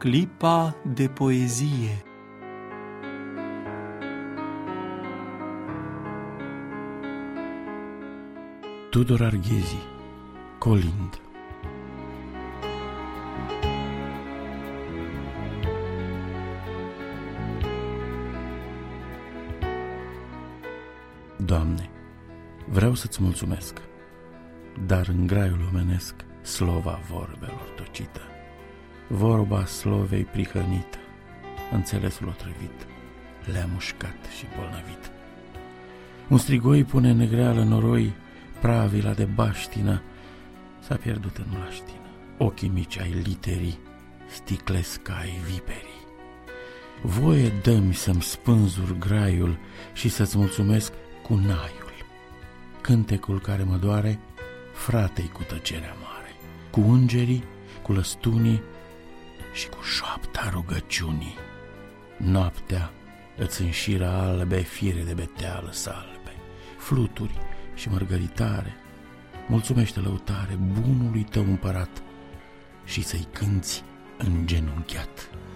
clipa de poezie. Tudor Arghezi, Colind. Doamne, vreau să-ți mulțumesc, dar în graiul omenesc slova vorbelor tocită, vorba slovei prihănită, înțelesul otrăvit, le-a mușcat și bolnăvit. Un strigoi pune negreală noroi, pravila de baștină s-a pierdut în mlaștină. Ochii mici ai literii sticlesc ca ai viperii. Voie dă-mi să-mi spânzur graiul și să-ți mulțumesc cu naiul. Cântecul care mă doare, frate-i cu tăcerea mare, cu îngerii, cu lăstunii și cu șoapta rugăciunii. Noaptea îți înșiră albe fire de beteală salbe, fluturi și mărgăritare. Mulțumește lăutare bunului tău împărat și să-i cânți îngenunchiat.